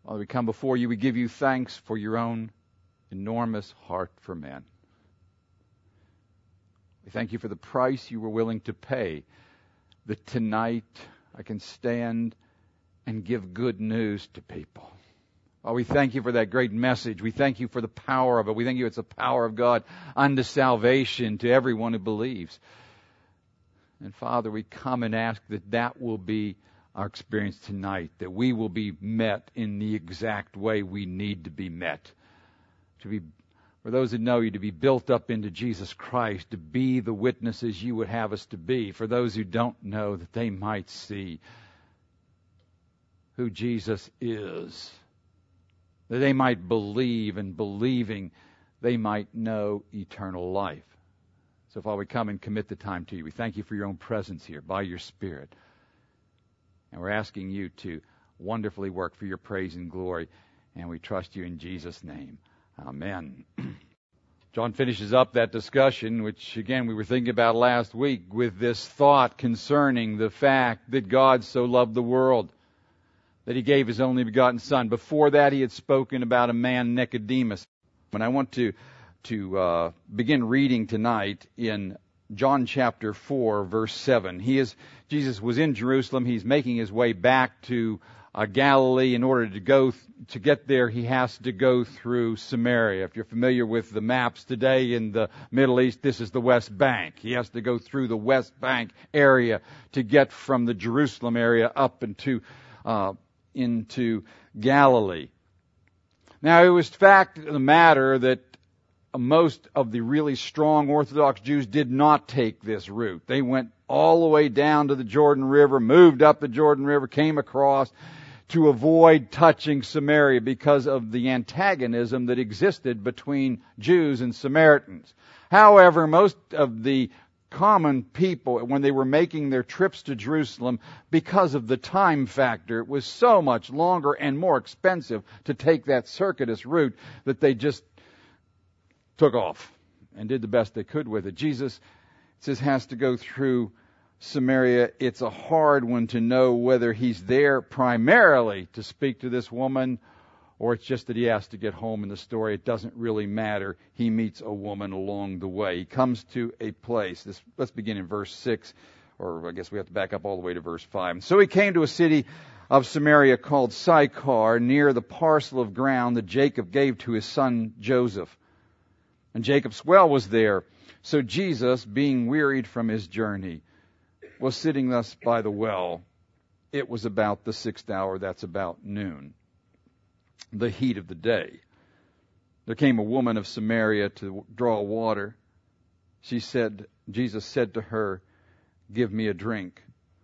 Father, we come before you. We give you thanks for your own enormous heart for men. We thank you for the price you were willing to pay, that tonight I can stand and give good news to people. Oh, we thank you for that great message. We thank you for the power of it. We thank you it's the power of God unto salvation to everyone who believes. And Father, we come and ask that that will be our experience tonight, that we will be met in the exact way we need to be met. For those that know you, to be built up into Jesus Christ, to be the witnesses you would have us to be. For those who don't know, that they might see who Jesus is. That they might believe, and believing, they might know eternal life. So Father, we come and commit the time to you. We thank you for your own presence here by your Spirit. And we're asking you to wonderfully work for your praise and glory. And we trust you in Jesus' name. Amen. John finishes up that discussion, which again we were thinking about last week, with this thought concerning the fact that God so loved the world that he gave his only begotten Son. Before that, he had spoken about a man, Nicodemus. And I want to begin reading tonight in John chapter 4, verse 7. Jesus was in Jerusalem. He's making his way back to Galilee. In order to get there, he has to go through Samaria. If you're familiar with the maps today in the Middle East, this is the West Bank. He has to go through the West Bank area to get from the Jerusalem area up into Galilee. Now, it was fact of the matter that most of the really strong Orthodox Jews did not take this route. They went all the way down to the Jordan River, moved up the Jordan River, came across to avoid touching Samaria because of the antagonism that existed between Jews and Samaritans. However, most of the common people, when they were making their trips to Jerusalem, because of the time factor, it was so much longer and more expensive to take that circuitous route that they just took off and did the best they could with it. Jesus, it says, has to go through Samaria. It's a hard one to know whether he's there primarily to speak to this woman, or it's just that he has to get home in the story. It doesn't really matter. He meets a woman along the way. He comes to a place. Let's begin in verse 6, or I guess we have to back up all the way to verse 5. So he came to a city of Samaria called Sychar, near the parcel of ground that Jacob gave to his son Joseph. And Jacob's well was there. So Jesus, being wearied from his journey, was sitting thus by the well. It was about the 6th hour, that's about noon, the heat of the day. There came a woman of Samaria to draw water. Jesus said to her, "Give me a drink."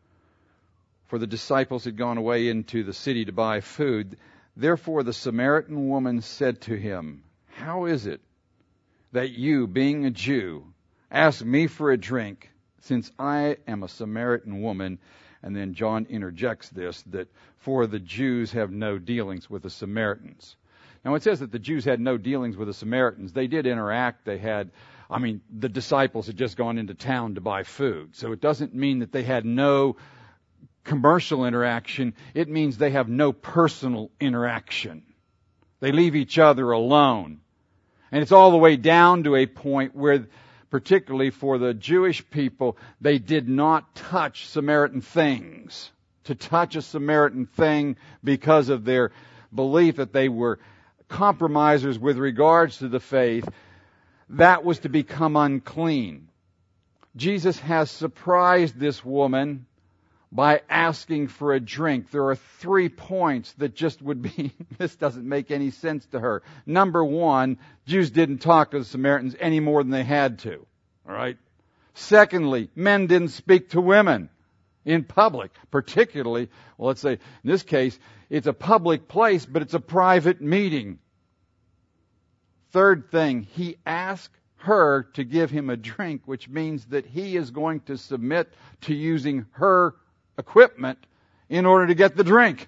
For the disciples had gone away into the city to buy food. Therefore the Samaritan woman said to him, "How is it that you, being a Jew, ask me for a drink, since I am a Samaritan woman?" And then John interjects this, that for the Jews have no dealings with the Samaritans. Now it says that the Jews had no dealings with the Samaritans. They did interact. The disciples had just gone into town to buy food. So it doesn't mean that they had no commercial interaction. It means they have no personal interaction. They leave each other alone. And it's all the way down to a point where, particularly for the Jewish people, they did not touch Samaritan things. To touch a Samaritan thing because of their belief that they were compromisers with regards to the faith, that was to become unclean. Jesus has surprised this woman by asking for a drink. There are 3 points that just would be, this doesn't make any sense to her. Number 1, Jews didn't talk to the Samaritans any more than they had to. All right? Secondly, men didn't speak to women in public, particularly, well, let's say, in this case, it's a public place, but it's a private meeting. Third thing, he asked her to give him a drink, which means that he is going to submit to using her equipment in order to get the drink.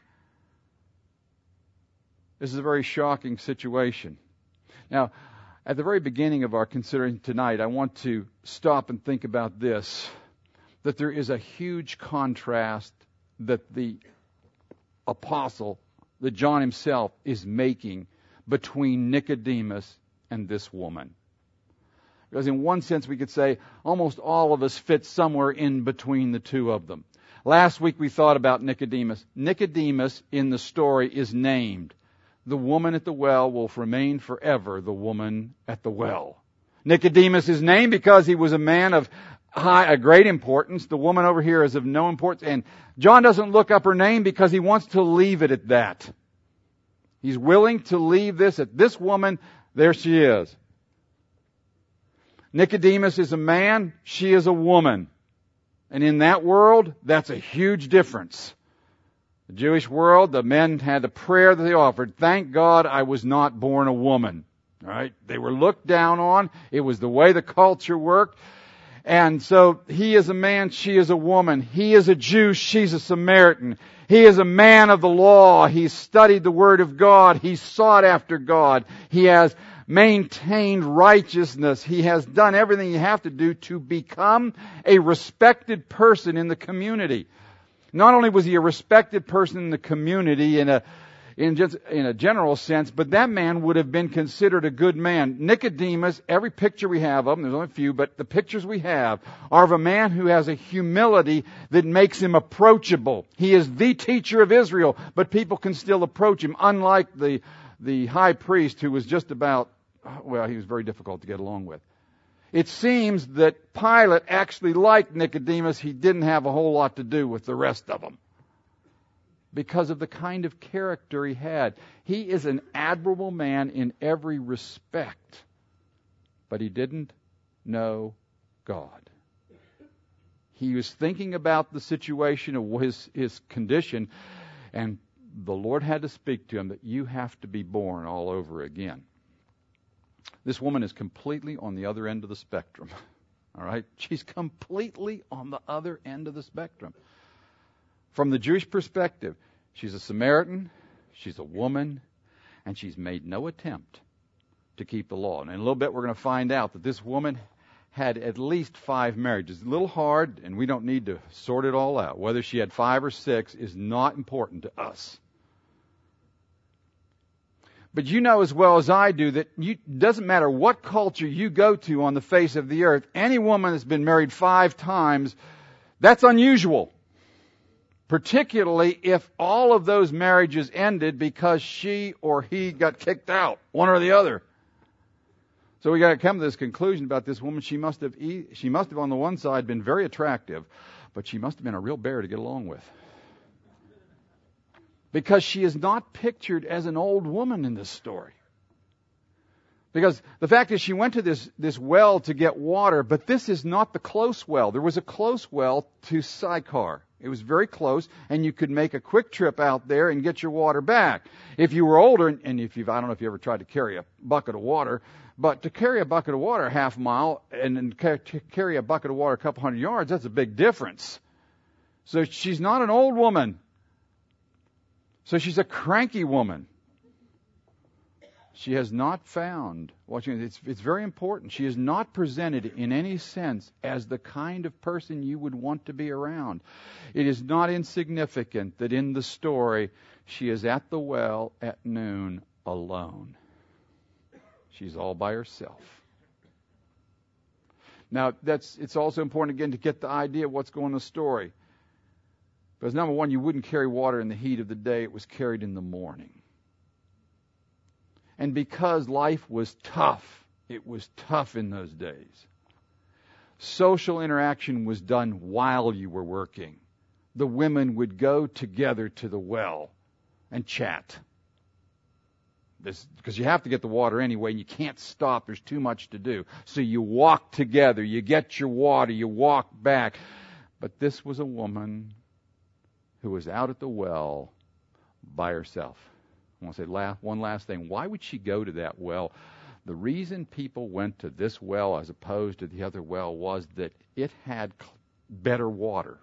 This is a very shocking situation. Now, at the very beginning of our considering tonight, I want to stop and think about this, that there is a huge contrast that the apostle, that John himself is making between Nicodemus and this woman. Because in one sense we could say almost all of us fit somewhere in between the two of them. Last week we thought about Nicodemus. Nicodemus in the story is named. The woman at the well will remain forever the woman at the well. Nicodemus is named because he was a man of a great importance. The woman over here is of no importance. And John doesn't look up her name because he wants to leave it at that. He's willing to leave this at this woman. There she is. Nicodemus is a man. She is a woman. And in that world, that's a huge difference. The Jewish world, the men had a prayer that they offered. Thank God I was not born a woman. Right? They were looked down on. It was the way the culture worked. And so he is a man, she is a woman. He is a Jew, she's a Samaritan. He is a man of the law. He's studied the Word of God. He's sought after God. He has maintained righteousness. He has done everything you have to do to become a respected person in the community. Not only was he a respected person in the community in a general sense, but that man would have been considered a good man. Nicodemus, every picture we have of him, there's only a few, but the pictures we have are of a man who has a humility that makes him approachable. He is the teacher of Israel, but people can still approach him, unlike the high priest who was just about, well, he was very difficult to get along with. It seems that Pilate actually liked Nicodemus. He didn't have a whole lot to do with the rest of them, because of the kind of character he had. He is an admirable man in every respect, but he didn't know God. He was thinking about the situation of his condition, and the Lord had to speak to him that you have to be born all over again. This woman is completely on the other end of the spectrum. All right? She's completely on the other end of the spectrum. From the Jewish perspective, she's a Samaritan, she's a woman, and she's made no attempt to keep the law. And in a little bit we're going to find out that this woman had at least 5 marriages. A little hard, and we don't need to sort it all out. Whether she had 5 or 6 is not important to us. But you know as well as I do that it doesn't matter what culture you go to on the face of the earth, any woman that's been married 5 times, that's unusual. Particularly if all of those marriages ended because she or he got kicked out, one or the other. So we got to come to this conclusion about this woman. She must have on the one side been very attractive, but she must have been a real bear to get along with. Because she is not pictured as an old woman in this story. Because the fact is she went to this well to get water, but this is not the close well. There was a close well to Sychar. It was very close, and you could make a quick trip out there and get your water back. If you were older, and I don't know if you ever tried to carry a bucket of water, but to carry a bucket of water half a mile and then carry a bucket of water a couple hundred yards, that's a big difference. So she's not an old woman. So she's a cranky woman. She has not found, it's very important, she is not presented in any sense as the kind of person you would want to be around. It is not insignificant that in the story she is at the well at noon alone. She's all by herself. Now, it's also important again to get the idea of what's going on in the story. Because number one, you wouldn't carry water in the heat of the day, it was carried in the morning. And because life was tough, it was tough in those days. Social interaction was done while you were working. The women would go together to the well and chat. Because you have to get the water anyway, and you can't stop. There's too much to do. So you walk together, you get your water, you walk back. But this was a woman who was out at the well by herself. I want to say one last thing. Why would she go to that well? The reason people went to this well as opposed to the other well was that it had better water.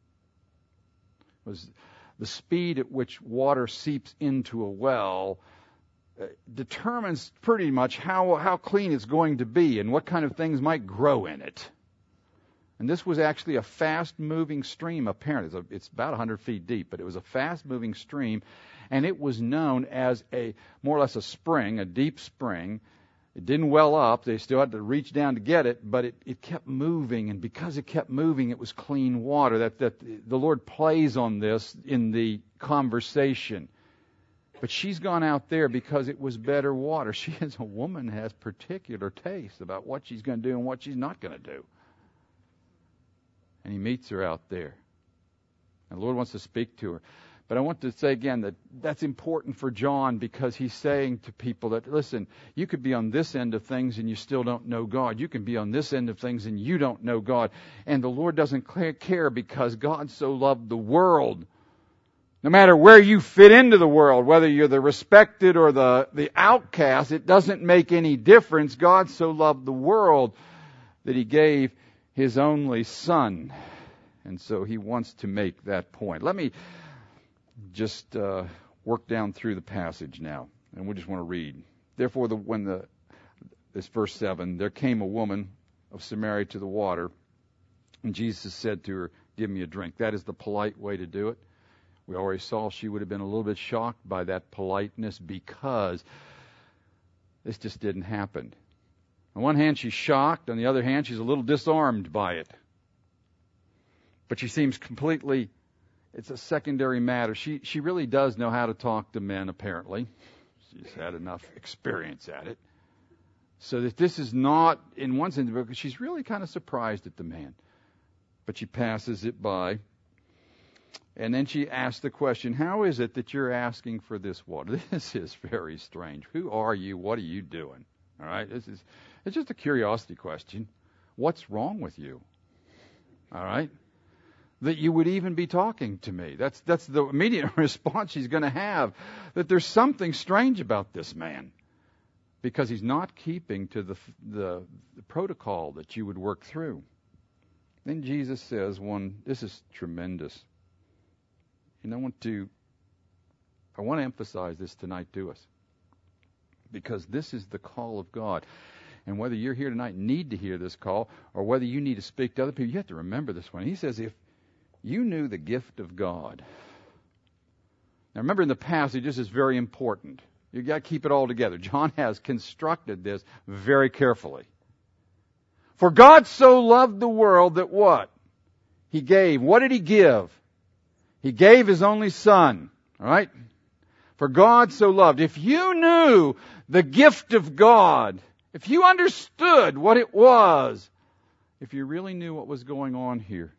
It was the speed at which water seeps into a well determines pretty much how clean it's going to be and what kind of things might grow in it. And this was actually a fast-moving stream, apparently. It's about 100 feet deep, but it was a fast-moving stream, and it was known as more or less a spring, a deep spring. It didn't well up. They still had to reach down to get it, but it kept moving, and because it kept moving, it was clean water. That the Lord plays on this in the conversation. But she's gone out there because it was better water. She, as a woman, has particular taste about what she's going to do and what she's not going to do. And he meets her out there. And the Lord wants to speak to her. But I want to say again that that's important for John, because he's saying to people that, listen, you could be on this end of things and you still don't know God. You can be on this end of things and you don't know God. And the Lord doesn't care, because God so loved the world. No matter where you fit into the world, whether you're the respected or the outcast, it doesn't make any difference. God so loved the world that he gave his only Son. And so he wants to make that point. Let me just work down through the passage now, and we just want to read. Therefore, this verse 7, there came a woman of Samaria to the water, and Jesus said to her, give me a drink. That is the polite way to do it. We already saw she would have been a little bit shocked by that politeness, because this just didn't happen. On one hand, she's shocked. On the other hand, she's a little disarmed by it. But she seems completely, it's a secondary matter. She really does know how to talk to men, apparently. She's had enough experience at it. So that this is not, in one sense, because she's really kind of surprised at the man. But she passes it by. And then she asks the question, how is it that you're asking for this water? This is very strange. Who are you? What are you doing? All right? It's just a curiosity question. What's wrong with you? All right? That you would even be talking to me. That's the immediate response she's going to have. That there's something strange about this man, because he's not keeping to the protocol that you would work through. Then Jesus says this is tremendous. And I want to emphasize this tonight to us, because this is the call of God. And whether you're here tonight and need to hear this call, or whether you need to speak to other people, you have to remember this one. He says, if you knew the gift of God. Now remember, in the passage, this is very important. You've got to keep it all together. John has constructed this very carefully. For God so loved the world that what? He gave. What did he give? He gave his only Son. All right? For God so loved. If you knew the gift of God, if you understood what it was, if you really knew what was going on here,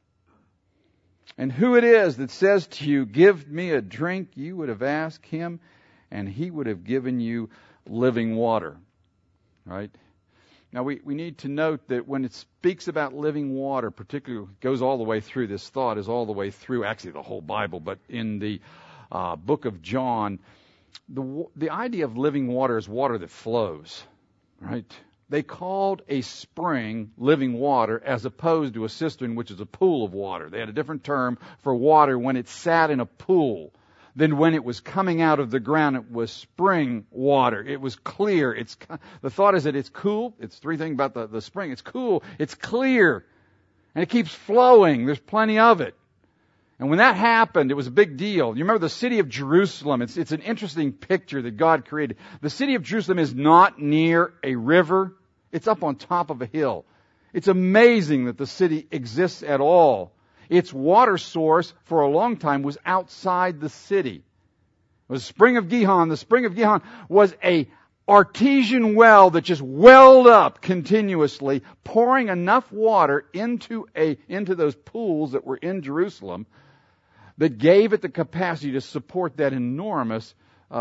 and who it is that says to you, give me a drink, you would have asked him, and he would have given you living water. Right? Now we need to note that when it speaks about living water, particularly goes all the way through, this thought is all the way through, actually the whole Bible, but in the book of John, the idea of living water is water that flows. Right? They called a spring living water as opposed to a cistern, which is a pool of water. They had a different term for water when it sat in a pool than when it was coming out of the ground. It was spring water. It was clear. The thought is that it's cool. It's three things about the spring. It's cool. It's clear. And it keeps flowing. There's plenty of it. And when that happened, it was a big deal. You remember the city of Jerusalem. It's an interesting picture that God created. The city of Jerusalem is not near a river. It's up on top of a hill. It's amazing that the city exists at all. Its water source for a long time was outside the city. It was the Spring of Gihon. The Spring of Gihon was a artesian well that just welled up continuously, pouring enough water into those pools that were in Jerusalem that gave it the capacity to support that enormous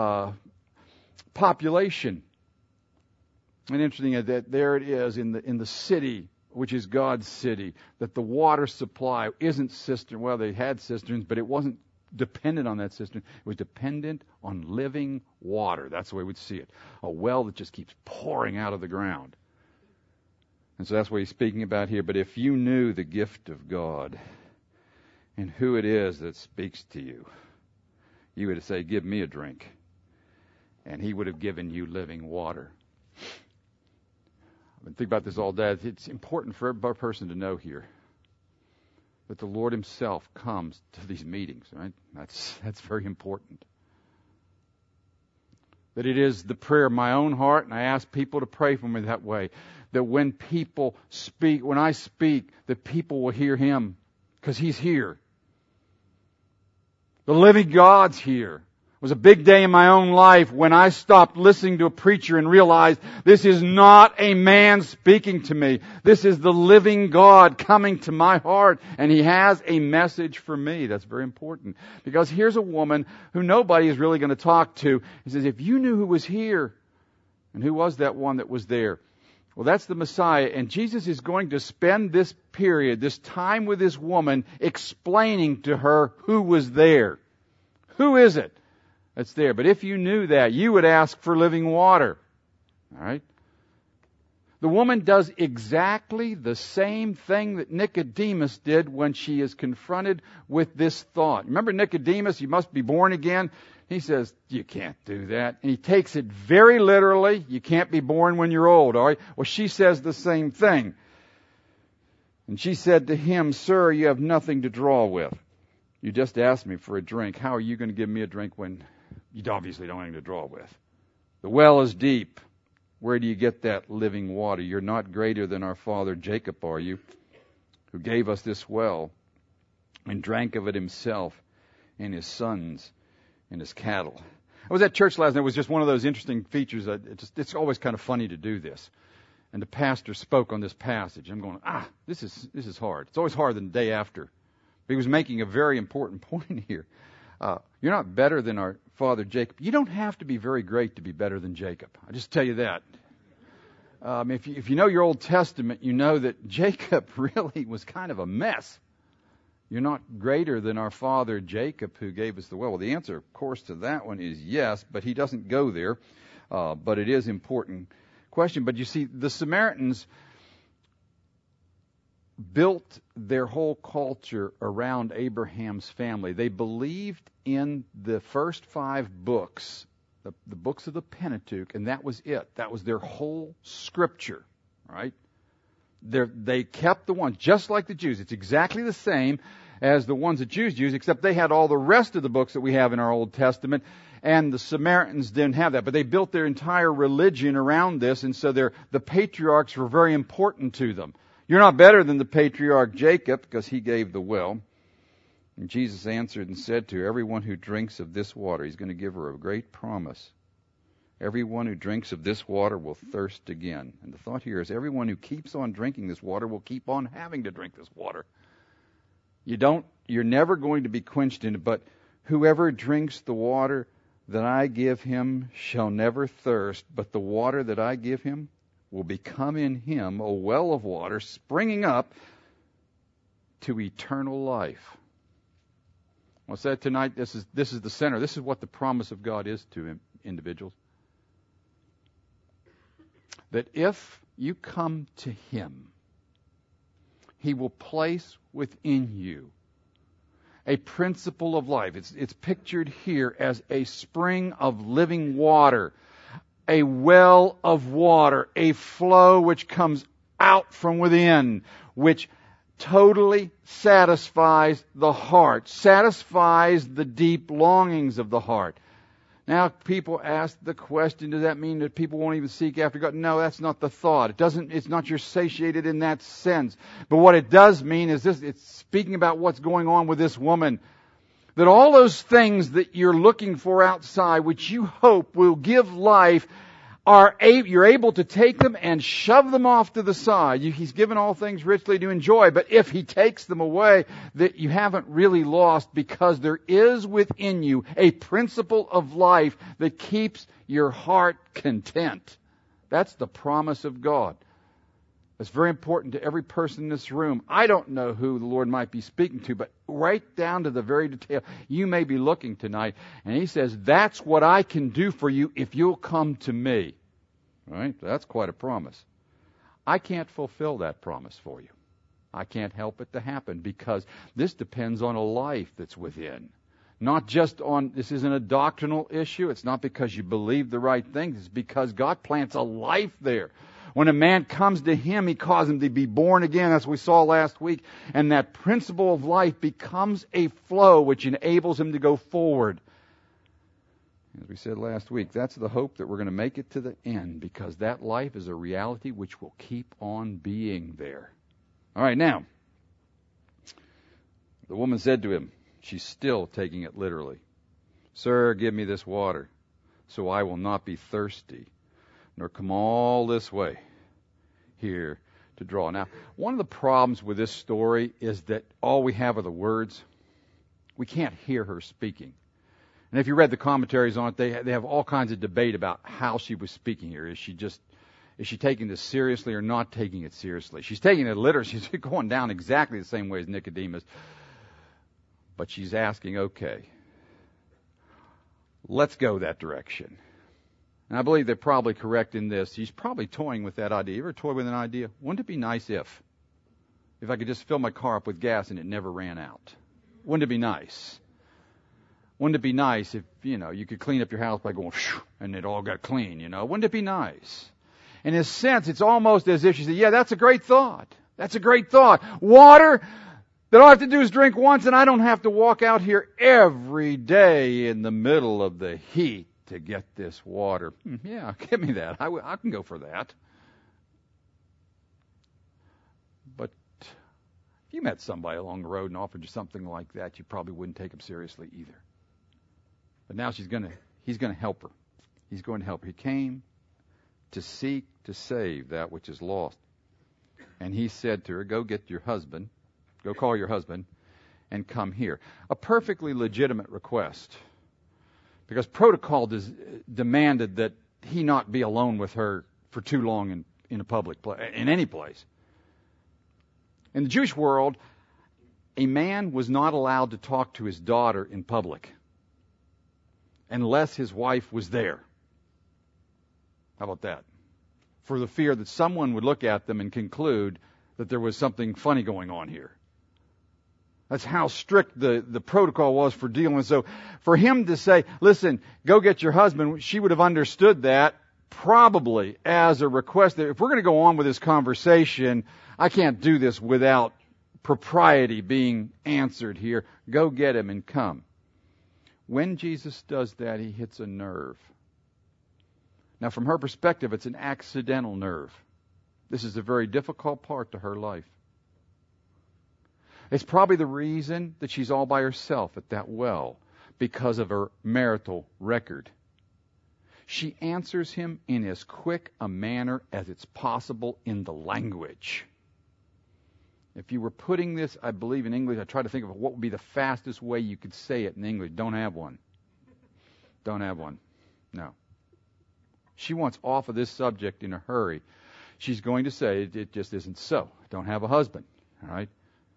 population. And interesting that there it is in the city, which is God's city, that the water supply isn't cistern. Well, they had cisterns, but it wasn't dependent on that cistern. It was dependent on living water. That's the way we'd see it. A well that just keeps pouring out of the ground. And so that's what he's speaking about here. But if you knew the gift of God and who it is that speaks to you, you would say, give me a drink. And he would have given you living water. I've been thinking about this all day. It's important for every person to know here that the Lord himself comes to these meetings, right? That's very important. That it is the prayer of my own heart, and I ask people to pray for me that way, that when people speak, when I speak, that people will hear him, because he's here. The living God's here. It was a big day in my own life when I stopped listening to a preacher and realized this is not a man speaking to me. This is the living God coming to my heart, and he has a message for me. That's very important. Because here's a woman who nobody is really going to talk to. He says, if you knew who was here, and who was that one that was there? Well, that's the Messiah, and Jesus is going to spend this period, this time with this woman, explaining to her who was there. Who is it that's there? But if you knew that, you would ask for living water. All right? The woman does exactly the same thing that Nicodemus did when she is confronted with this thought. Remember Nicodemus, you must be born again? He says, you can't do that. And he takes it very literally. You can't be born when you're old, all right? Well, she says the same thing. And she said to him, Sir, you have nothing to draw with. You just asked me for a drink. How are you going to give me a drink when you obviously don't have anything to draw with? The well is deep. Where do you get that living water? You're not greater than our father Jacob, are you? Who gave us this well and drank of it himself and his sons and his cattle. I was at church last night. It was just one of those interesting features. It's always kind of funny to do this. And the pastor spoke on this passage. I'm going, this is hard. It's always harder than the day after. But he was making a very important point here. You're not better than our father Jacob. You don't have to be very great to be better than Jacob. I'll just tell you that. If you know your Old Testament, you know that Jacob really was kind of a mess. You're not greater than our father Jacob who gave us the well. Well, the answer, of course, to that one is yes, but he doesn't go there. But it is an important question. But you see, the Samaritans built their whole culture around Abraham's family. They believed in the first 5 books, the books of the Pentateuch, and that was it. That was their whole scripture, right? They kept the ones, just like the Jews. It's exactly the same as the ones that Jews use, except they had all the rest of the books that we have in our Old Testament, and the Samaritans didn't have that. But they built their entire religion around this, and so the patriarchs were very important to them. You're not better than the patriarch Jacob, because he gave the well. And Jesus answered and said to her, everyone who drinks of this water, he's going to give her a great promise. Everyone who drinks of this water will thirst again. And the thought here is everyone who keeps on drinking this water will keep on having to drink this water. You're never going to be quenched in it, but whoever drinks the water that I give him shall never thirst, but the water that I give him will become in him a well of water springing up to eternal life. What's that tonight? This is the center. This is what the promise of God is to individuals. That if you come to him, he will place within you a principle of life. It's pictured here as a spring of living water, a well of water, a flow which comes out from within, which totally satisfies the heart, satisfies the deep longings of the heart. Now, people ask the question, does that mean that people won't even seek after God? No, that's not the thought. It's not you're satiated in that sense. But what it does mean is this, it's speaking about what's going on with this woman. That all those things that you're looking for outside, which you hope will give life, you're able to take them and shove them off to the side. He's given all things richly to enjoy, but if he takes them away, that you haven't really lost, because there is within you a principle of life that keeps your heart content. That's the promise of God. It's very important to every person in this room. I don't know who the Lord might be speaking to, but right down to the very detail, you may be looking tonight. And he says, that's what I can do for you if you'll come to me. All right? That's quite a promise. I can't fulfill that promise for you. I can't help it to happen, because this depends on a life that's within. Not just on, this isn't a doctrinal issue. It's not because you believe the right things. It's because God plants a life there. When a man comes to Him, He causes him to be born again, as we saw last week. And that principle of life becomes a flow which enables him to go forward. As we said last week, that's the hope that we're going to make it to the end, because that life is a reality which will keep on being there. All right, now, the woman said to him, she's still taking it literally, "Sir, give me this water, so I will not be thirsty, nor come all this way here to draw." Now, one of the problems with this story is that all we have are the words. We can't hear her speaking. And if you read the commentaries on it, they have all kinds of debate about how she was speaking here. Is she taking this seriously or not taking it seriously? She's taking it literally. She's going down exactly the same way as Nicodemus. But she's asking, okay, let's go that direction. And I believe they're probably correct in this. She's probably toying with that idea. You ever toy with an idea? Wouldn't it be nice if I could just fill my car up with gas and it never ran out? Wouldn't it be nice? Wouldn't it be nice if, you could clean up your house by going, shoo, and it all got clean, Wouldn't it be nice? In a sense, it's almost as if she said, yeah, that's a great thought. That's a great thought. Water that all I have to do is drink once, and I don't have to walk out here every day in the middle of the heat to get this water. Yeah, give me that. I can go for that. But if you met somebody along the road and offered you something like that, you probably wouldn't take them seriously either. But now he's going to help her. He's going to help her. He came to seek to save that which is lost. And he said to her, go get your husband, go call your husband, and come here. A perfectly legitimate request. Because protocol demanded that he not be alone with her for too long in a public place, in any place. In the Jewish world, a man was not allowed to talk to his daughter in public unless his wife was there. How about that? For the fear that someone would look at them and conclude that there was something funny going on here. That's how strict the protocol was for dealing with. So for him to say, listen, go get your husband, she would have understood that probably as a request that if we're going to go on with this conversation, I can't do this without propriety being answered here. Go get him and come. When Jesus does that, he hits a nerve. Now, from her perspective, it's an accidental nerve. This is a very difficult part to her life. It's probably the reason that she's all by herself at that well, because of her marital record. She answers him in as quick a manner as it's possible in the language. If you were putting this, I believe, in English, I try to think of what would be the fastest way you could say it in English. Don't have one. Don't have one. No. She wants off of this subject in a hurry. She's going to say, it just isn't so. I don't have a husband. All right?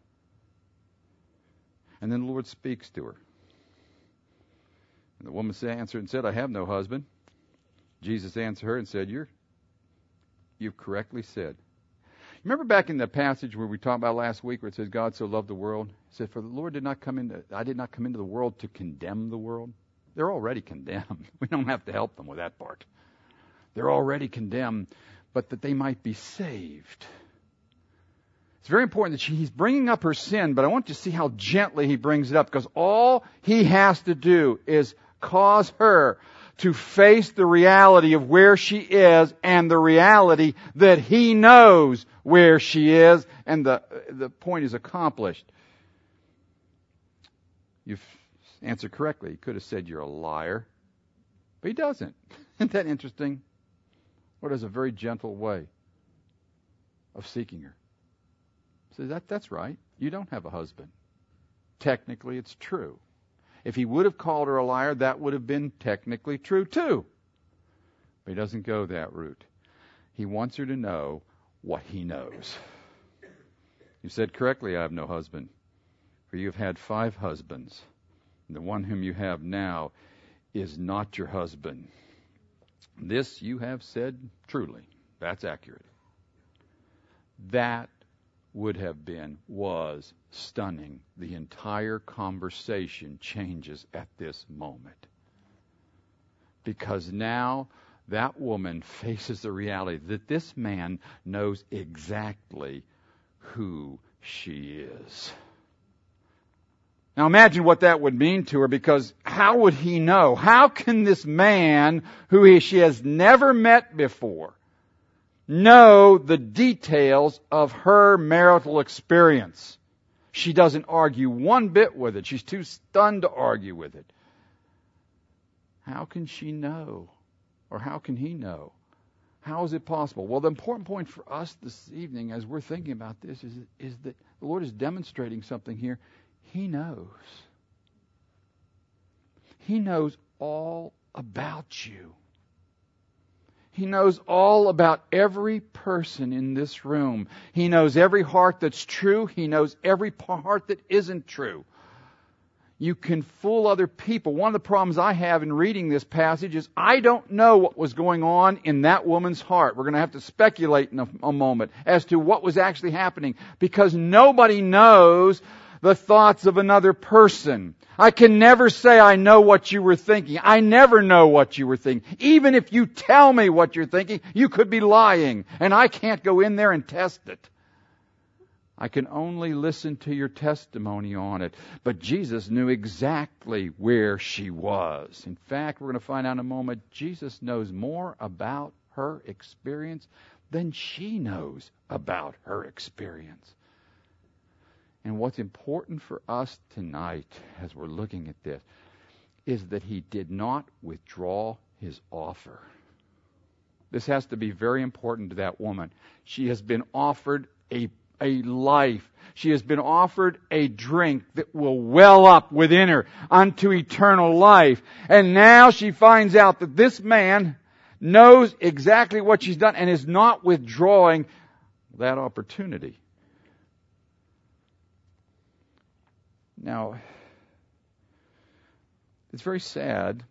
And then the Lord speaks to her. And the woman answered and said, I have no husband. Jesus answered her and said, you've correctly said. Remember back in the passage where we talked about last week where it says God so loved the world? It said, for the Lord I did not come into the world to condemn the world. They're already condemned. We don't have to help them with that part. They're already condemned, but that they might be saved. It's very important that he's bringing up her sin, but I want you to see how gently he brings it up, because all he has to do is cause her to face the reality of where she is and the reality that he knows where she is, and the point is accomplished. You've answered correctly. He could have said you're a liar, but he doesn't. Isn't that interesting? What is a very gentle way of seeking her? He says, that's right. You don't have a husband. Technically, it's true. If he would have called her a liar, that would have been technically true too. But he doesn't go that route. He wants her to know what he knows. You said correctly, I have no husband. For you have had 5 husbands. And the one whom you have now is not your husband. This you have said truly. That's accurate. That was stunning. The entire conversation changes at this moment. Because now that woman faces the reality that this man knows exactly who she is. Now imagine what that would mean to her, because how would he know? How can this man, who she has never met before, know the details of her marital experience? She doesn't argue one bit with it. She's too stunned to argue with it. How can she know? Or how can he know? How is it possible? Well, the important point for us this evening as we're thinking about this is that the Lord is demonstrating something here. He knows. He knows all about you. He knows all about every person in this room. He knows every heart that's true. He knows every heart that isn't true. You can fool other people. One of the problems I have in reading this passage is I don't know what was going on in that woman's heart. We're going to have to speculate in a moment as to what was actually happening, because nobody knows the thoughts of another person. I can never say I know what you were thinking. I never know what you were thinking. Even if you tell me what you're thinking, you could be lying, and I can't go in there and test it. I can only listen to your testimony on it. But Jesus knew exactly where she was. In fact, we're going to find out in a moment, Jesus knows more about her experience than she knows about her experience. And what's important for us tonight as we're looking at this is that he did not withdraw his offer. This has to be very important to that woman. She has been offered a life. She has been offered a drink that will well up within her unto eternal life. And now she finds out that this man knows exactly what she's done and is not withdrawing that opportunity. Now, it's very sad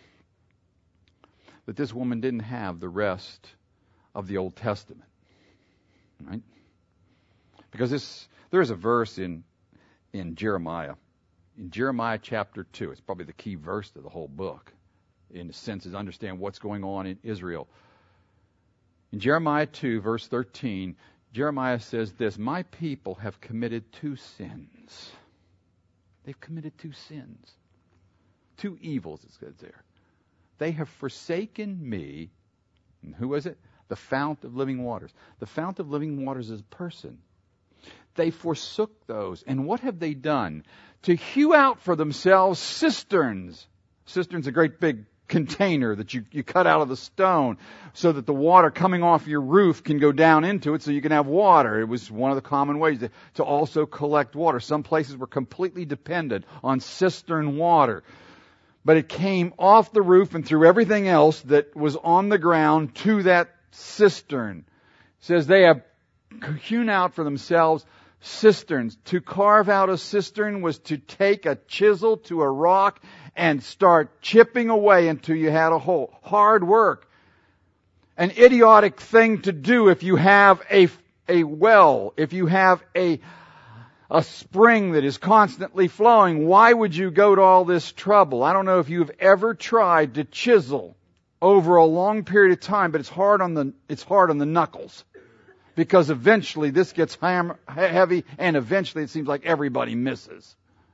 that this woman didn't have the rest of the Old Testament, right? Because there is a verse in Jeremiah. In Jeremiah chapter 2, it's probably the key verse to the whole book, in a sense, is understand what's going on in Israel. In Jeremiah 2, verse 13, Jeremiah says this, "My people have committed two sins." They've committed two sins. Two evils, it says there. They have forsaken me. And who is it? The fount of living waters. The fount of living waters is a person. They forsook those. And what have they done? To hew out for themselves cisterns. Cistern's a great big container that you cut out of the stone so that the water coming off your roof can go down into it so you can have water. It was one of the common ways to also collect water. Some places were completely dependent on cistern water. But it came off the roof and through everything else that was on the ground to that cistern. It says they have hewn out for themselves cisterns. To carve out a cistern was to take a chisel to a rock and start chipping away until you had a hole. Hard work. An idiotic thing to do if you have a well, if you have a spring that is constantly flowing. Why would you go to all this trouble? I don't know if you've ever tried to chisel over a long period of time, but it's hard on the knuckles. Because eventually this gets heavy, and eventually it seems like everybody misses.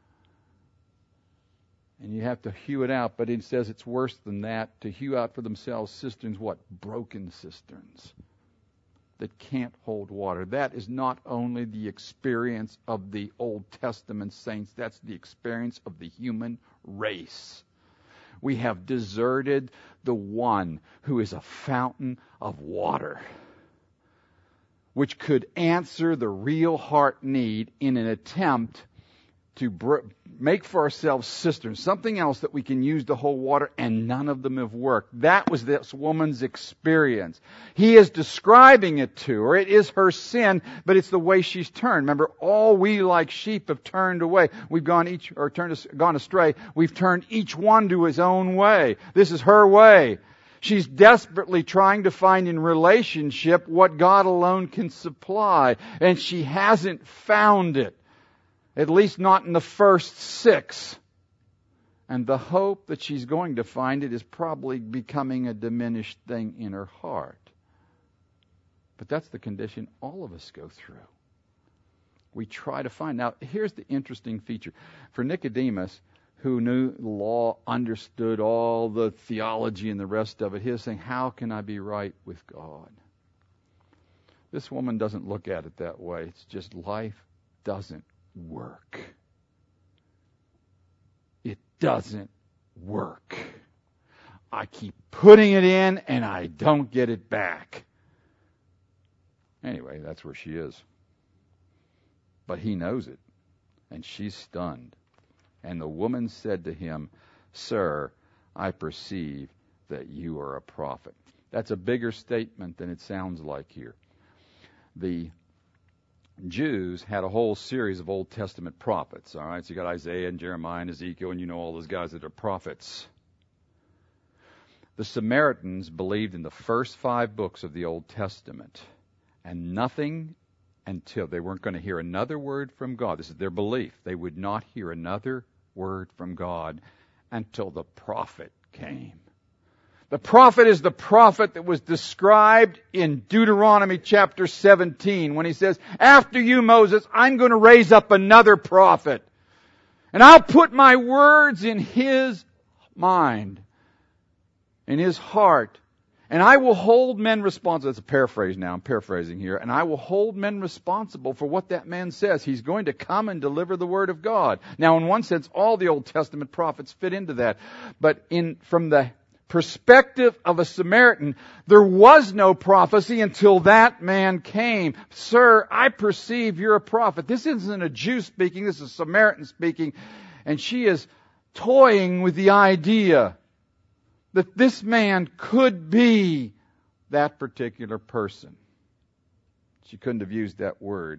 And you have to hew it out, but it says it's worse than that. To hew out for themselves cisterns, what? Broken cisterns that can't hold water. That is not only the experience of the Old Testament saints, that's the experience of the human race. We have deserted the one who is a fountain of water, which could answer the real heart need in an attempt to make for ourselves cisterns, something else that we can use to hold water, and none of them have worked. That was this woman's experience. He is describing it to her. It is her sin, but it's the way she's turned. Remember, all we like sheep have turned away. We've gone astray. We've turned each one to his own way. This is her way. She's desperately trying to find in relationship what God alone can supply, and she hasn't found it. At least not in the first 6. And the hope that she's going to find it is probably becoming a diminished thing in her heart. But that's the condition all of us go through. We try to find. Now, here's the interesting feature. For Nicodemus, who knew the law, understood all the theology and the rest of it, he was saying, how can I be right with God? This woman doesn't look at it that way. It's just life doesn't work. It doesn't work. I keep putting it in and I don't get it back. Anyway, that's where she is. But he knows it, and she's stunned. And the woman said to him, Sir, I perceive that you are a prophet. That's a bigger statement than it sounds like here. The Jews had a whole series of Old Testament prophets. All right, so you got Isaiah and Jeremiah and Ezekiel, and you know all those guys that are prophets. The Samaritans believed in the first 5 books of the Old Testament, and nothing until they weren't going to hear another word from God. This is their belief. They would not hear another word from God until the prophet came. The prophet is the prophet that was described in Deuteronomy chapter 17 when he says, after you, Moses, I'm going to raise up another prophet. And I'll put my words in his mind, in his heart. And I will hold men responsible. That's a paraphrase now. I'm paraphrasing here. And I will hold men responsible for what that man says. He's going to come and deliver the word of God. Now, in one sense, all the Old Testament prophets fit into that. But from the perspective of a Samaritan, there was no prophecy until that man came. Sir, I perceive you're a prophet. This isn't a Jew speaking. This is a Samaritan speaking. And she is toying with the idea that this man could be that particular person. She couldn't have used that word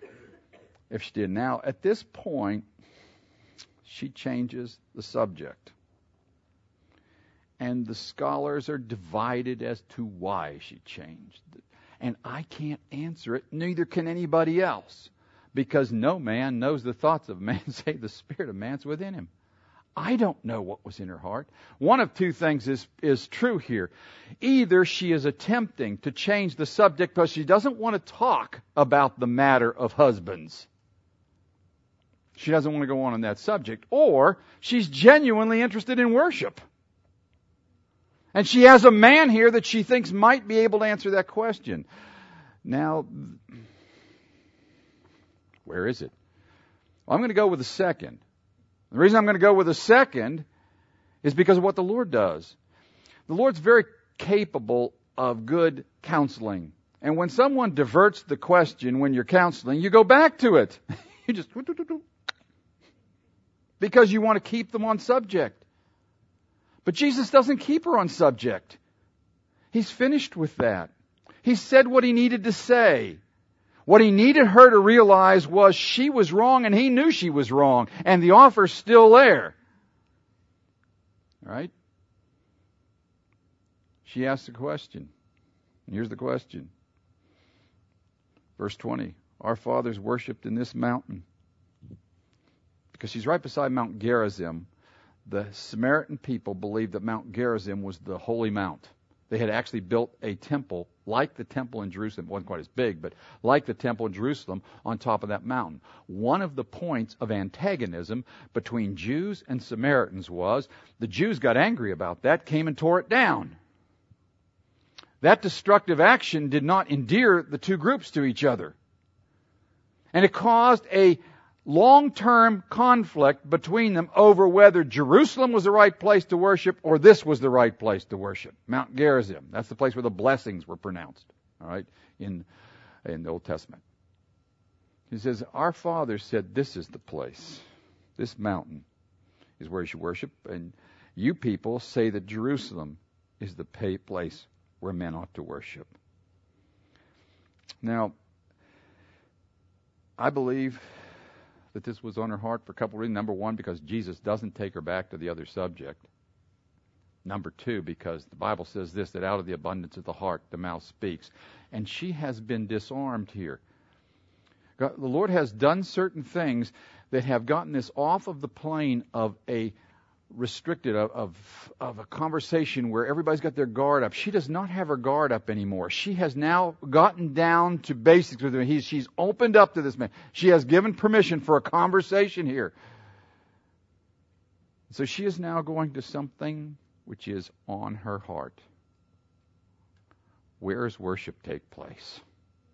if she did. Now, at this point, she changes the subject. And the scholars are divided as to why she changed it. And I can't answer it, neither can anybody else. Because no man knows the thoughts of man, save the spirit of man's within him. I don't know what was in her heart. One of two things is true here. Either she is attempting to change the subject because she doesn't want to talk about the matter of husbands. She doesn't want to go on that subject. Or she's genuinely interested in worship. And she has a man here that she thinks might be able to answer that question. Now, where is it? Well, I'm going to go with the second. The reason I'm going to go with the second is because of what the Lord does. The Lord's very capable of good counseling. And when someone diverts the question when you're counseling, you go back to it. You just... because you want to keep them on subject. But Jesus doesn't keep her on subject. He's finished with that. He said what he needed to say. What he needed her to realize was she was wrong and he knew she was wrong. And the offer's still there. Right? She asked the question. And here's the question. Verse 20. Our fathers worshipped in this mountain. Because she's right beside Mount Gerizim. The Samaritan people believed that Mount Gerizim was the holy mount. They had actually built a temple like the temple in Jerusalem. It wasn't quite as big, but like the temple in Jerusalem on top of that mountain. One of the points of antagonism between Jews and Samaritans was the Jews got angry about that, came and tore it down. That destructive action did not endear the two groups to each other. And it caused a long-term conflict between them over whether Jerusalem was the right place to worship or this was the right place to worship. Mount Gerizim. That's the place where the blessings were pronounced. All right, in the Old Testament. He says, our fathers said this is the place. This mountain is where you should worship. And you people say that Jerusalem is the place where men ought to worship. Now, I believe that this was on her heart for a couple of reasons. Number one, because Jesus doesn't take her back to the other subject. Number two, because the Bible says this, that out of the abundance of the heart, the mouth speaks. And she has been disarmed here. God, the Lord has done certain things that have gotten this off of the plane of a restricted of a conversation where everybody's got their guard up. She does not have her guard up anymore. She has now gotten down to basics with him. She's opened up to this man. She has given permission for a conversation here. So she is now going to something which is on her heart. Where does worship take place?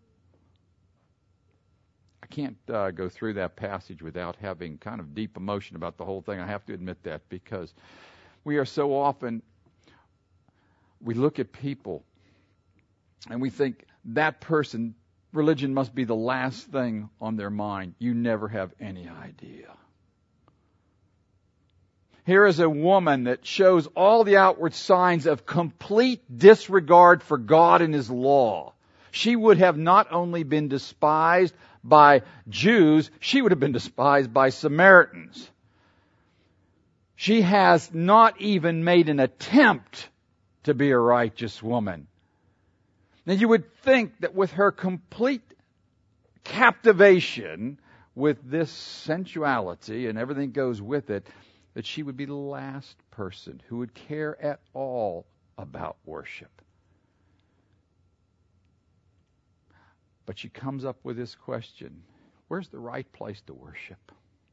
I can't go through that passage without having kind of deep emotion about the whole thing. I have to admit that, because we are so often, we look at people and we think that person, religion must be the last thing on their mind. You never have any idea. Here is a woman that shows all the outward signs of complete disregard for God and His law. She would have not only been despised by Jews, she would have been despised by Samaritans. She has not even made an attempt to be a righteous woman. Now you would think that with her complete captivation with this sensuality and everything goes with it, that she would be the last person who would care at all about worship. But she comes up with this question: where's the right place to worship?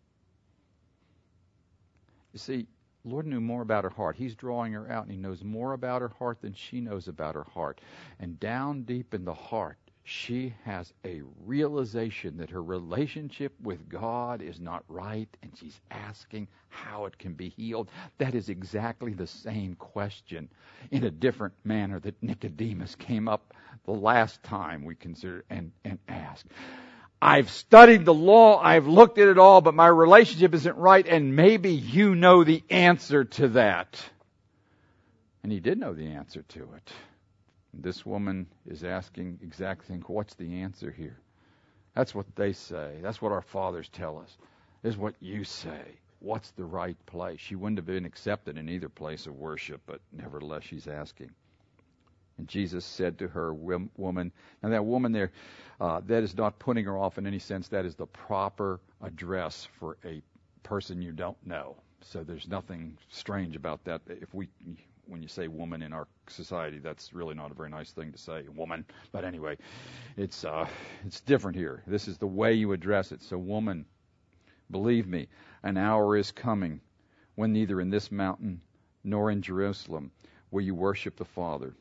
You see, the Lord knew more about her heart. He's drawing her out, and He knows more about her heart than she knows about her heart. And down deep in the heart, she has a realization that her relationship with God is not right, and she's asking how it can be healed. That is exactly the same question in a different manner that Nicodemus came up the last time we considered and asked. I've studied the law, I've looked at it all, but my relationship isn't right, and maybe you know the answer to that. And he did know the answer to it. This woman is asking exactly, what's the answer here? That's what they say. That's what our fathers tell us. This is what you say. What's the right place? She wouldn't have been accepted in either place of worship, but nevertheless she's asking. And Jesus said to her, woman, now that woman there, that is not putting her off in any sense. That is the proper address for a person you don't know. So there's nothing strange about that. When you say woman in our society, that's really not a very nice thing to say, woman. But anyway, it's different here. This is the way you address it. So woman, believe me, an hour is coming when neither in this mountain nor in Jerusalem will you worship the Father.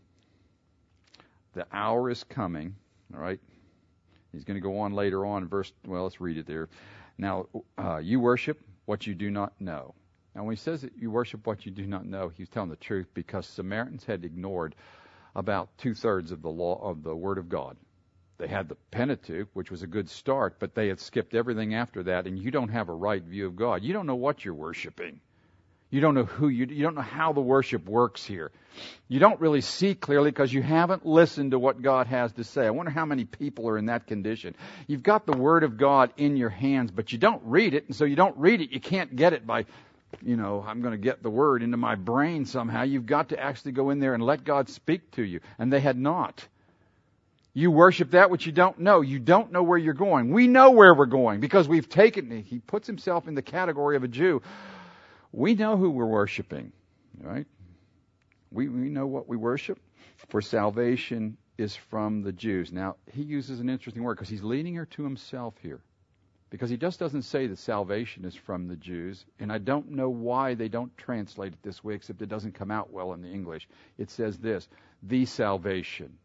The hour is coming, all right? He's going to go on later on, let's read it there. Now, you worship what you do not know. Now, when he says that you worship what you do not know, he's telling the truth, because Samaritans had ignored about 2/3 of the law of the Word of God. They had the Pentateuch, which was a good start, but they had skipped everything after that, and you don't have a right view of God. You don't know what you're worshiping. You don't know you don't know how the worship works here. You don't really see clearly because you haven't listened to what God has to say. I wonder how many people are in that condition. You've got the Word of God in your hands, but you don't read it, and so you don't read it. You can't get it by, I'm going to get the Word into my brain somehow. You've got to actually go in there and let God speak to you. And they had not. You worship that which you don't know. You don't know where you're going. We know where we're going because we've taken it. He puts himself in the category of a Jew. We know who we're worshiping, right? We know what we worship. For salvation is from the Jews. Now, he uses an interesting word because he's leading her to himself here. Because he just doesn't say that salvation is from the Jews. And I don't know why they don't translate it this way, except it doesn't come out well in the English. It says this: the salvation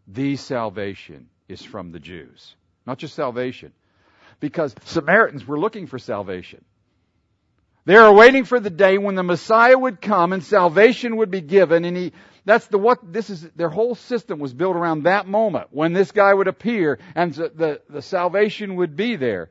is from the Jews. Not just salvation. Because Samaritans were looking for salvation. They are waiting for the day when the Messiah would come and salvation would be given. And their whole system was built around that moment when this guy would appear and the salvation would be there.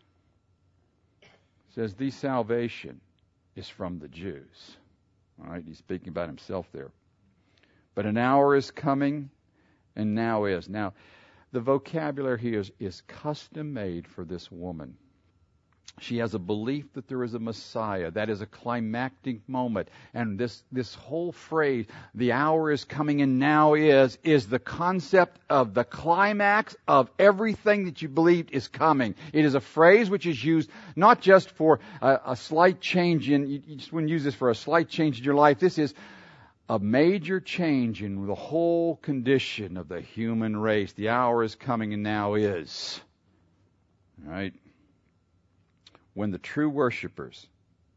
It says the salvation is from the Jews. All right, he's speaking about himself there. But an hour is coming, and now is. Now, the vocabulary here is custom made for this woman. She has a belief that there is a Messiah. That is a climactic moment. And this whole phrase, the hour is coming and now is the concept of the climax of everything that you believed is coming. It is a phrase which is used not just for a slight change you just wouldn't use this for a slight change in your life. This is a major change in the whole condition of the human race. The hour is coming and now is. All right? When the true worshipers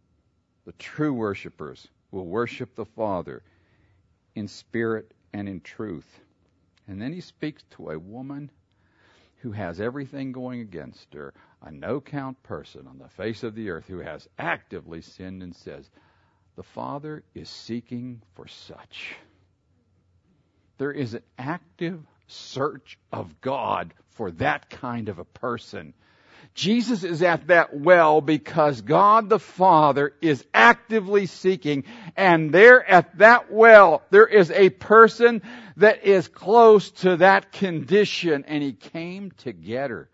will worship the Father in spirit and in truth. And then he speaks to a woman who has everything going against her, a no-count person on the face of the earth who has actively sinned, and says, the Father is seeking for such. There is an active search of God for that kind of a person. Jesus is at that well because God the Father is actively seeking, and there at that well there is a person that is close to that condition, and he came to get her.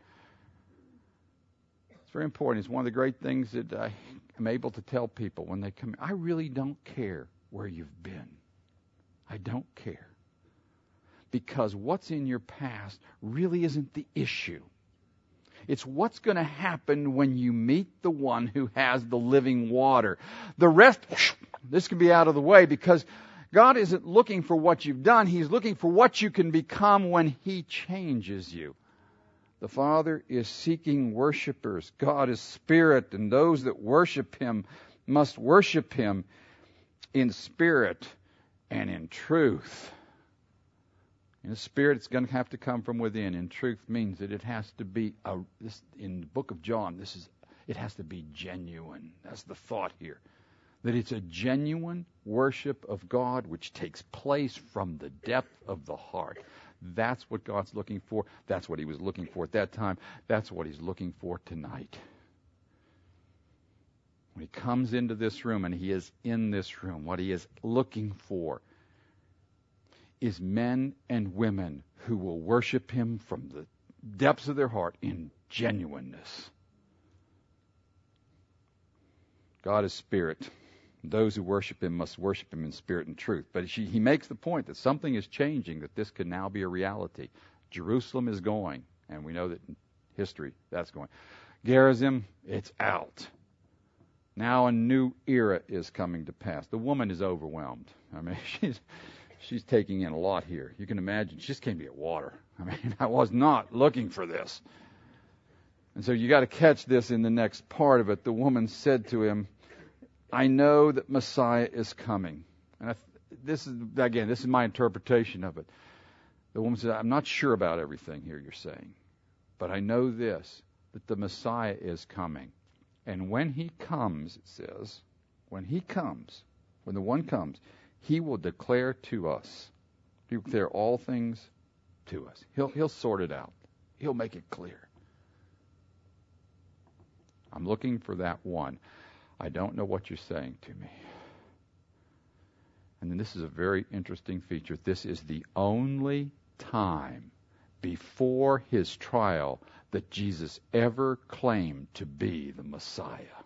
It's very important. It's one of the great things that I am able to tell people when they come. I really don't care where you've been. I don't care. Because what's in your past really isn't the issue. It's what's going to happen when you meet the one who has the living water. The rest, this can be out of the way, because God isn't looking for what you've done. He's looking for what you can become when He changes you. The Father is seeking worshipers. God is spirit, and those that worship Him must worship Him in spirit and in truth. In the spirit, it's going to have to come from within. In truth means that it has to be, in the book of John, it has to be genuine. That's the thought here. That it's a genuine worship of God which takes place from the depth of the heart. That's what God's looking for. That's what He was looking for at that time. That's what He's looking for tonight. When He comes into this room, and He is in this room, what He is looking for is men and women who will worship Him from the depths of their heart in genuineness. God is spirit. Those who worship Him must worship Him in spirit and truth. But He makes the point that something is changing, that this can now be a reality. Jerusalem is going, and we know that in history that's going. Gerizim, it's out. Now a new era is coming to pass. The woman is overwhelmed. I mean, she's taking in a lot here. You can imagine, she just came to get water. I mean, I was not looking for this. And so you got to catch this in the next part of it. The woman said to him, I know that Messiah is coming. And this is my interpretation of it. The woman said, I'm not sure about everything here you're saying, but I know this, that the Messiah is coming. And when He comes, it says, when the one comes, He will declare to us. He will declare all things to us. He'll sort it out. He'll make it clear. I'm looking for that one. I don't know what you're saying to me. And then this is a very interesting feature. This is the only time before His trial that Jesus ever claimed to be the Messiah.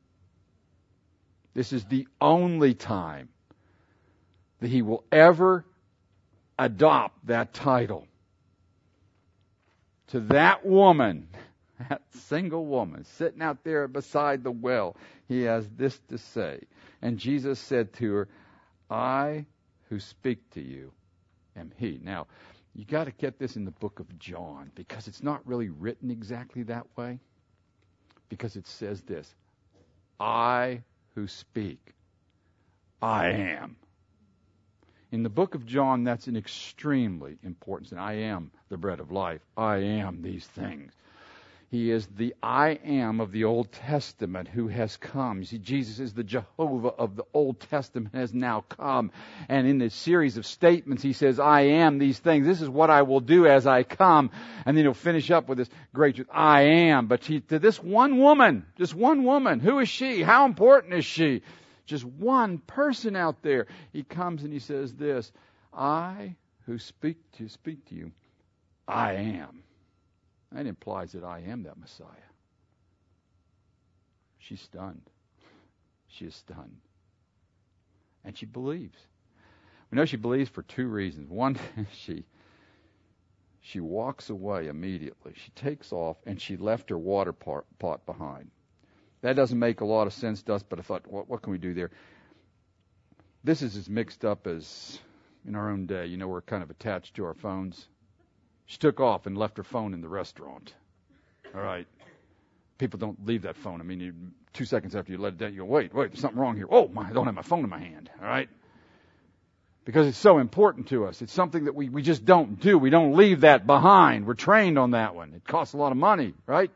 This is the only time that He will ever adopt that title. To that woman, that single woman, sitting out there beside the well, He has this to say. And Jesus said to her, I who speak to you am He. Now, you got to get this in the book of John, because it's not really written exactly that way. Because it says this, I who speak, I am. In the book of John, that's an extremely important thing. I am the bread of life. I am these things. He is the I am of the Old Testament who has come. You see, Jesus is the Jehovah of the Old Testament, has now come. And in this series of statements, He says, I am these things. This is what I will do as I come. And then He'll finish up with this great truth, I am. But to this one woman, just one woman, who is she? How important is she? Just one person out there. He comes and He says this, I who speak to you, I am. That implies that I am that Messiah. She's stunned. She is stunned. And she believes. We know she believes for two reasons. One, she walks away immediately. She takes off, and she left her water pot behind. That doesn't make a lot of sense to us, but I thought, what can we do there? This is as mixed up as in our own day. We're kind of attached to our phones. She took off and left her phone in the restaurant. All right. People don't leave that phone. 2 seconds after you let it down, you go, wait, there's something wrong here. Oh, I don't have my phone in my hand. All right. Because it's so important to us. It's something that we just don't do. We don't leave that behind. We're trained on that one. It costs a lot of money, right?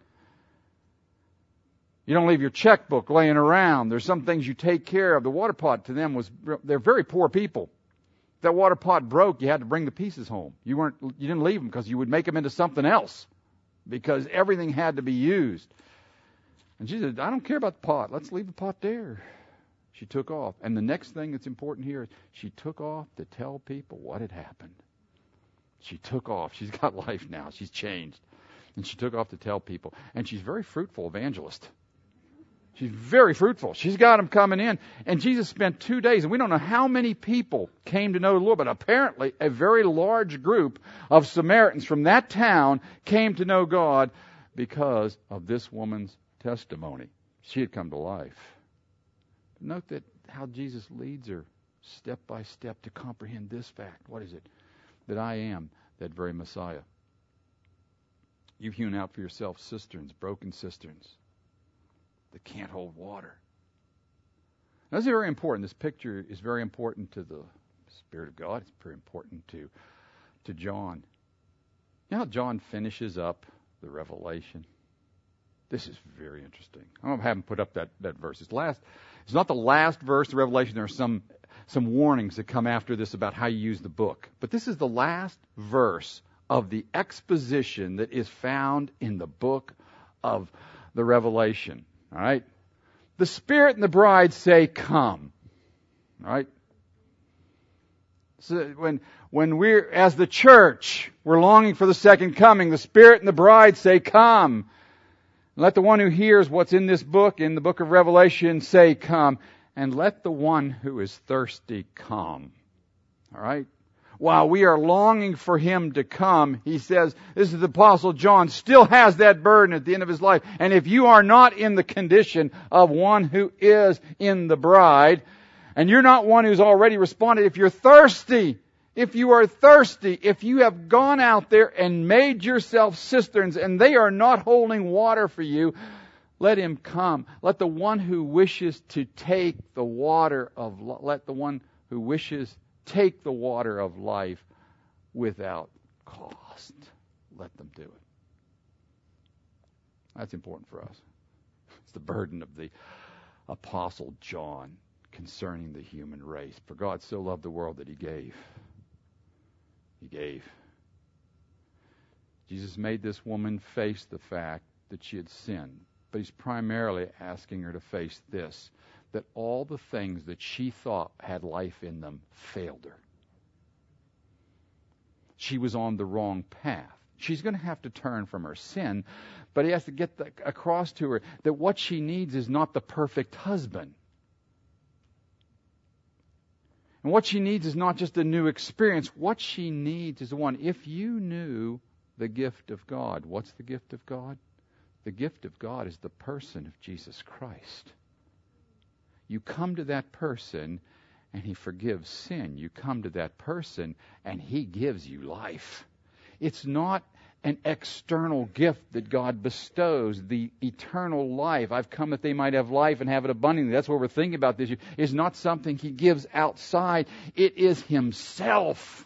You don't leave your checkbook laying around. There's some things you take care of. The water pot to them they're very poor people. If that water pot broke, you had to bring the pieces home. You didn't leave them because you would make them into something else because everything had to be used. And she said, I don't care about the pot. Let's leave the pot there. She took off. And the next thing that's important here is she took off to tell people what had happened. She took off. She's got life now. She's changed. And she took off to tell people. And she's a very fruitful evangelist. She's very fruitful. She's got them coming in. And Jesus spent 2 days, and we don't know how many people came to know the Lord, but apparently a very large group of Samaritans from that town came to know God because of this woman's testimony. She had come to life. Note that how Jesus leads her step by step to comprehend this fact. What is it? That I am that very Messiah. You've hewn out for yourself cisterns, broken cisterns, that can't hold water. Now, this is very important. This picture is very important to the Spirit of God. It's very important to John. You know how John finishes up the Revelation? This is very interesting. I haven't put up that verse. It's not the last verse of Revelation. There are some warnings that come after this about how you use the book. But this is the last verse of the exposition that is found in the book of the Revelation. All right? The Spirit and the bride say, come. All right? So when we're, as the church, we're longing for the second coming, the Spirit and the bride say, come. Let the one who hears what's in this book, in the book of Revelation, say, come. And let the one who is thirsty come. All right? While we are longing for Him to come, he says, this is the Apostle John, still has that burden at the end of his life. And if you are not in the condition of one who is in the bride, and you're not one who's already responded, if you're thirsty, if you are thirsty, if you have gone out there and made yourself cisterns and they are not holding water for you, let him come. Let the one who wishes to take the water of take the water of life without cost. Let them do it. That's important for us. It's the burden of the Apostle John concerning the human race. For God so loved the world that He gave. He gave. Jesus made this woman face the fact that she had sinned. But He's primarily asking her to face this, that all the things that she thought had life in them failed her. She was on the wrong path. She's going to have to turn from her sin, but He has to get across to her that what she needs is not the perfect husband. And what she needs is not just a new experience. What she needs is the one. If you knew the gift of God, what's the gift of God? The gift of God is the person of Jesus Christ. You come to that person and He forgives sin. You come to that person and He gives you life. It's not an external gift that God bestows, the eternal life. I've come that they might have life and have it abundantly. That's what we're thinking about this. It's not something He gives outside. It is Himself.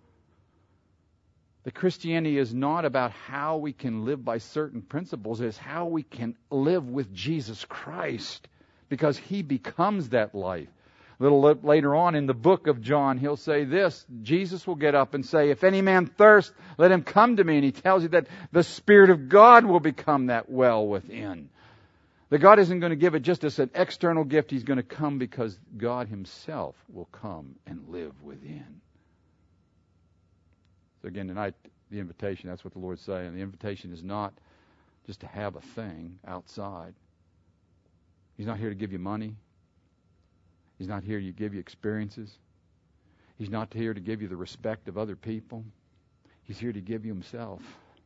The Christianity is not about how we can live by certain principles. It's how we can live with Jesus Christ, because He becomes that life. A little later on in the book of John, He'll say this. Jesus will get up and say, if any man thirst, let him come to me. And He tells you that the Spirit of God will become that well within. That God isn't going to give it just as an external gift. He's going to come because God Himself will come and live within. So again, tonight, the invitation, that's what the Lord's saying. The invitation is not just to have a thing outside. He's not here to give you money. He's not here to give you experiences. He's not here to give you the respect of other people. He's here to give you himself.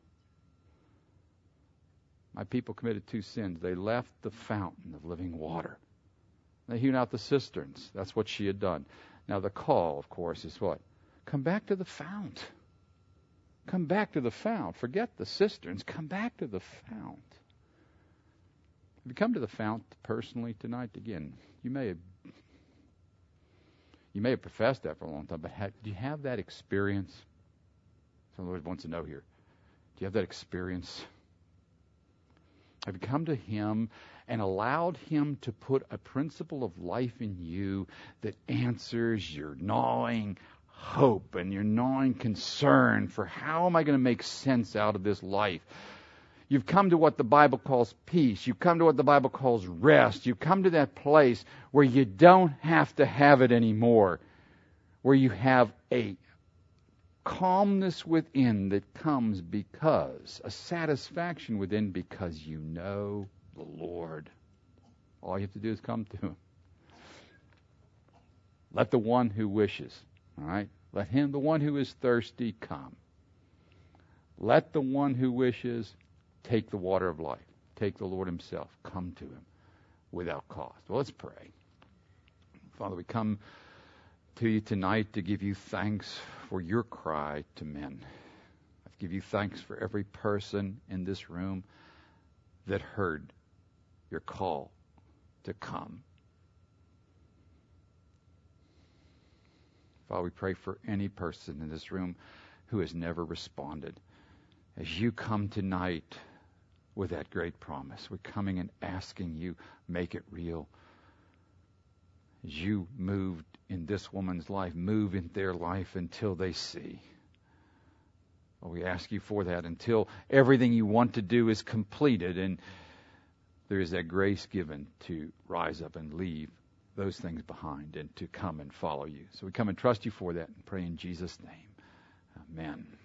My people committed 2 sins. They left the fountain of living water. They hewn out the cisterns. That's what she had done. Now the call, of course, is what? Come back to the fount. Come back to the fount. Forget the cisterns. Come back to the fount. If you come to the fount personally tonight, again, you may have professed that for a long time, but do you have that experience? Someone wants to know here. Do you have that experience? Have you come to him and allowed him to put a principle of life in you that answers your gnawing hope and your gnawing concern for how am I going to make sense out of this life? You've come to what the Bible calls peace. You've come to what the Bible calls rest. You've come to that place where you don't have to have it anymore, where you have a calmness within that comes because, a satisfaction within because you know the Lord. All you have to do is come to him. Let the one who wishes, all right? Let him, the one who is thirsty, come. Let the one who wishes take the water of life. Take the Lord himself. Come to him without cost. Well, let's pray. Father, we come to you tonight to give you thanks for your cry to men. I give you thanks for every person in this room that heard your call to come. Father, we pray for any person in this room who has never responded. As you come tonight with that great promise, we're coming and asking you, make it real. As you moved in this woman's life, move in their life until they see. Well, we ask you for that until everything you want to do is completed and there is that grace given to rise up and leave those things behind and to come and follow you. So we come and trust you for that and pray in Jesus' name. Amen.